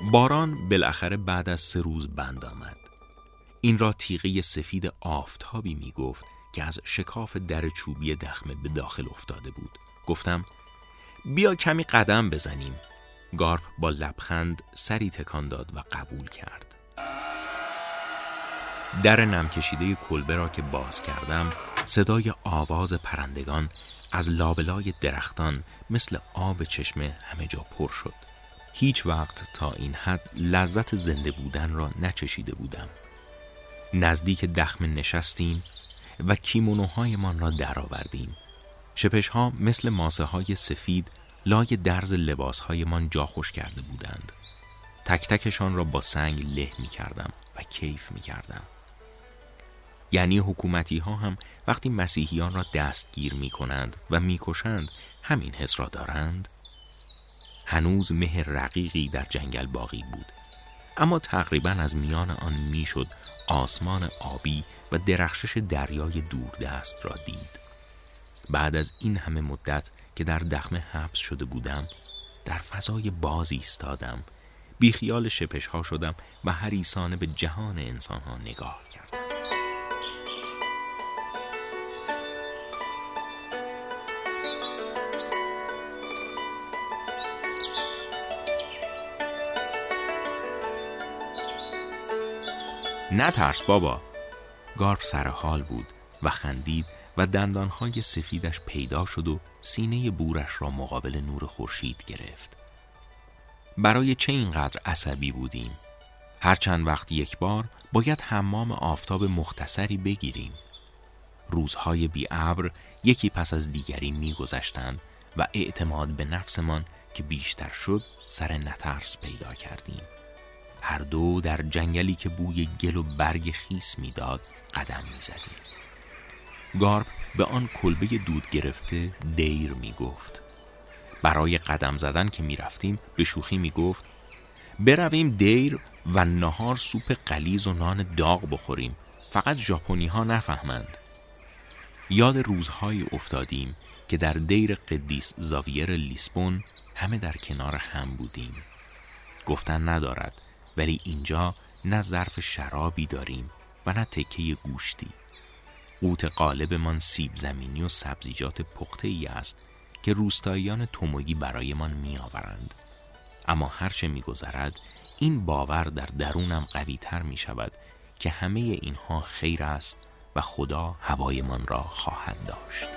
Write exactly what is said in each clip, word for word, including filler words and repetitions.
باران بالاخره بعد از سه روز بند آمد. این را تیغه سفید آفتابی می گفت که از شکاف در چوبی دخمه به داخل افتاده بود. گفتم بیا کمی قدم بزنیم. گارپ با لبخند سری تکان داد و قبول کرد. در نم کشیده کلبه را که باز کردم، صدای آواز پرندگان از لابلای درختان مثل آب چشمه همه جا پر شد. هیچ وقت تا این حد لذت زنده بودن را نچشیده بودم. نزدیک دخمه نشستیم و کیمونوهایمان را درآوردیم. شپش‌ها مثل ماسه های سفید لای درز لباسهایمان جا خوش کرده بودند. تک تکشان را با سنگ له می کردم و کیف می کردم. یعنی حکومتی ها هم وقتی مسیحیان را دستگیر می کنند و می کشند همین حس را دارند؟ هنوز مه رقیقی در جنگل باقی بود، اما تقریباً از میان آن می شد آسمان آبی و درخشش دریای دوردست را دید. بعد از این همه مدت که در دخمه حبس شده بودم، در فضای باز ایستادم، بی خیال شپش ها شدم و حریصانه به جهان انسان ها نگاه کردم. نترس بابا. گارپ سر حال بود و خندید و دندانهای سفیدش پیدا شد و سینه بورش را مقابل نور خورشید گرفت. برای چه اینقدر عصبی بودیم؟ هر چند وقت یک بار باید حمام آفتاب مختصری بگیریم. روزهای بی ابر یکی پس از دیگری می گذشتند و اعتماد به نفسمان که بیشتر شد سر نترس پیدا کردیم. هر دو در جنگلی که بوی گل و برگ خیس میداد قدم میزدیم. گارپ به آن کلبه دود گرفته دیر میگفت. برای قدم زدن که میرفتیم به شوخی میگفت برویم دیر و نهار سوپ غلیظ و نان داغ بخوریم، فقط ژاپنی ها نفهمند. یاد روزهای افتادیم که در دیر قدیس زاویر لیسبون همه در کنار هم بودیم. گفتن ندارد، ولی اینجا نه ظرف شرابی داریم و نه تکه گوشتی. قوت غالبمان سیب زمینی و سبزیجات پخته ای است که روستاییان توموگی برایمان می آورند. اما هرچه می گذرد این باور در درونم قوی تر می شود که همه اینها خیر است و خدا هوایمان را خواهد داشت.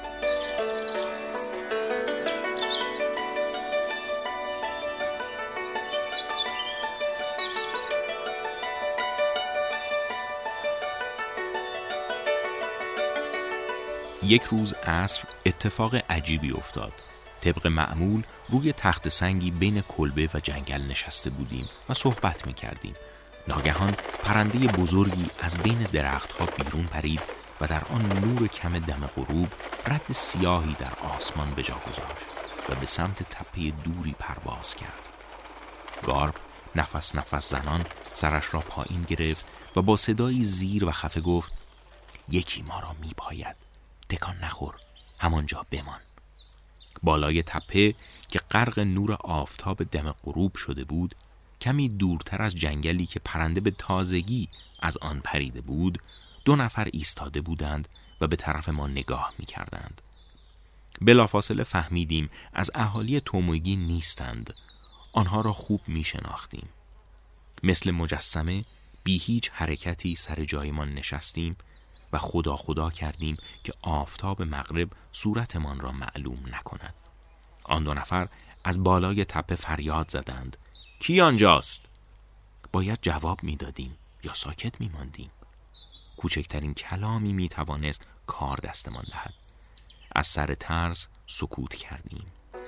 یک روز عصر اتفاق عجیبی افتاد. طبق معمول روی تخت سنگی بین کلبه و جنگل نشسته بودیم و صحبت می کردیم. ناگهان پرنده بزرگی از بین درختها بیرون پرید و در آن نور کم دم غروب رد سیاهی در آسمان به جا گذاشت و به سمت تپه دوری پرواز کرد. گارپ نفس نفس زنان سرش را پایین گرفت و با صدایی زیر و خفه گفت یکی ما را می پاید. تکان نخور، همانجا بمان. بالای تپه که غرق نور آفتاب دم غروب شده بود، کمی دورتر از جنگلی که پرنده به تازگی از آن پریده بود، دو نفر ایستاده بودند و به طرف ما نگاه می کردند. بلافاصله فهمیدیم از اهالی توموگی نیستند. آنها را خوب می شناختیم. مثل مجسمه بی هیچ حرکتی سر جایمان نشستیم و خدا خدا کردیم که آفتاب مغرب صورتمان را معلوم نکند. آن دو نفر از بالای تپه فریاد زدند کی آنجاست؟ باید جواب میدادیم یا ساکت میماندیم. کوچکترین کلامی میتوانست کار دستمان دهد. از سر ترس سکوت کردیم.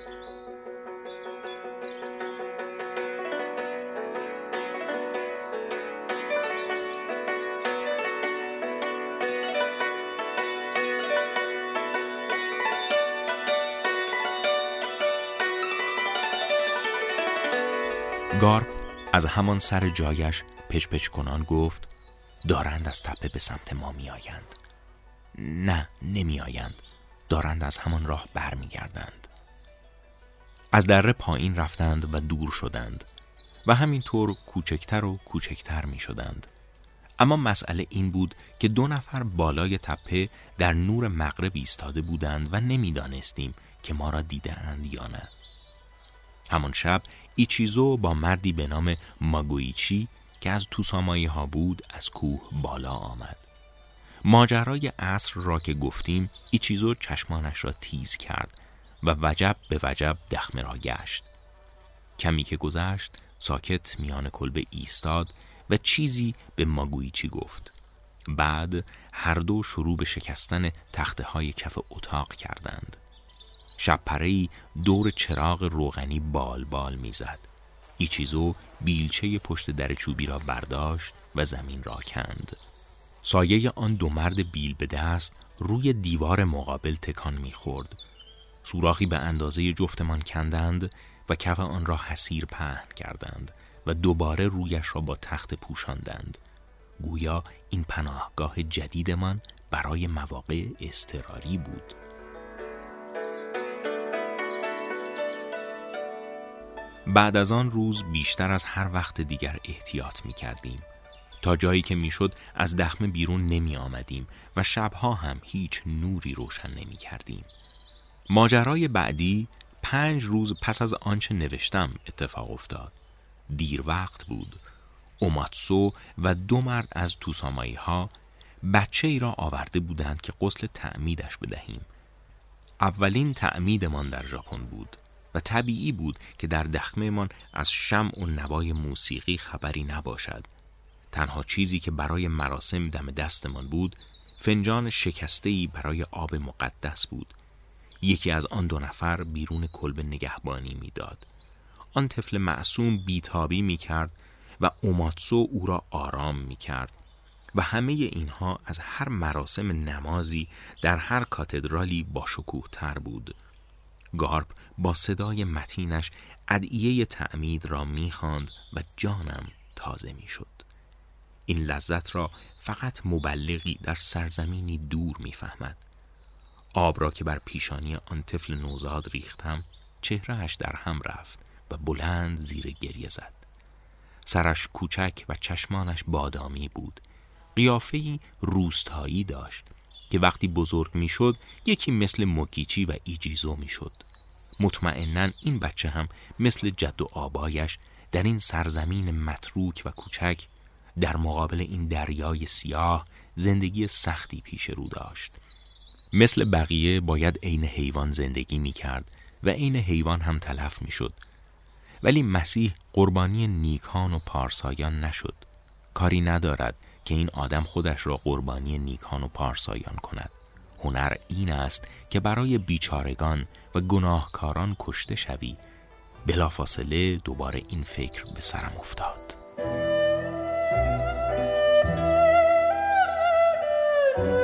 گارپ از همان سر جایش پچ پچ کنان گفت دارند از تپه به سمت ما می آیند. نه نمی آیند. دارند از همان راه بر می گردند. از دره پایین رفتند و دور شدند. و همینطور کوچکتر و کوچکتر می شدند. اما مسئله این بود که دو نفر بالای تپه در نور مغرب ایستاده بودند و نمیدانستیم که ما را دیدند یا نه. همان شب ایچیزو با مردی به نام ماگویچی که از توسامایی ها بود از کوه بالا آمد. ماجرای عصر را که گفتیم ایچیزو چشمانش را تیز کرد و وجب به وجب دخمه را گشت. کمی که گذشت ساکت میان کلبه ایستاد و چیزی به ماگویچی گفت. بعد هر دو شروع به شکستن تخته های کف اتاق کردند. شب پره‌ای دور چراغ روغنی بال بال میزد. ایچیزو بیلچه پشت در چوبی را برداشت و زمین را کند. سایه آن دو مرد بیل به دست روی دیوار مقابل تکان میخورد. سوراخی به اندازه جفتمان کندند و کف آن را حسیر پهن کردند و دوباره رویش را با تخت پوشاندند. گویا این پناهگاه جدیدمان برای مواقع اضطراری بود. بعد از آن روز بیشتر از هر وقت دیگر احتیاط می کردیم. تا جایی که می شد از دخمه بیرون نمی آمدیم و شبها هم هیچ نوری روشن نمی کردیم. ماجرای بعدی پنج روز پس از آنچه نوشتم اتفاق افتاد. دیر وقت بود. اوماتسو و دو مرد از توسامایی ها بچه ای را آورده بودند که غسل تعمیدش بدهیم. اولین تعمیدمان در ژاپن بود و طبیعی بود که در دخمه من از شمع و نوای موسیقی خبری نباشد. تنها چیزی که برای مراسم دم دستمان بود فنجان شکسته‌ای برای آب مقدس بود. یکی از آن دو نفر بیرون کلبه نگهبانی می‌داد. آن طفل معصوم بیتابی می‌کرد و اوماتسو او را آرام می‌کرد و همه اینها از هر مراسم نمازی در هر کاتدرالی با شکوه تر بود. گارپ با صدای متینش ادعیه تعمید را می‌خواند و جانم تازه می‌شد. این لذت را فقط مبلغی در سرزمینی دور می‌فهمد. آب را که بر پیشانی آن طفل نوزاد ریختم، چهرهش در هم رفت و بلند زیر گریه زد. سرش کوچک و چشمانش بادامی بود. قیافه‌ای روستایی داشت که وقتی بزرگ میشد یکی مثل موکیچی و ایچیزو میشد. مطمئناً این بچه هم مثل جد و آبایش در این سرزمین متروک و کوچک در مقابل این دریای سیاه زندگی سختی پیش رو داشت. مثل بقیه باید عین حیوان زندگی می کرد و عین حیوان هم تلف می شد. ولی مسیح قربانی نیکان و پارسایان نشد. کاری ندارد که این آدم خودش را قربانی نیکان و پارسایان کند. هنر این است که برای بیچارگان و گناهکاران کشته شوی. بلافاصله دوباره این فکر به سرم افتاد.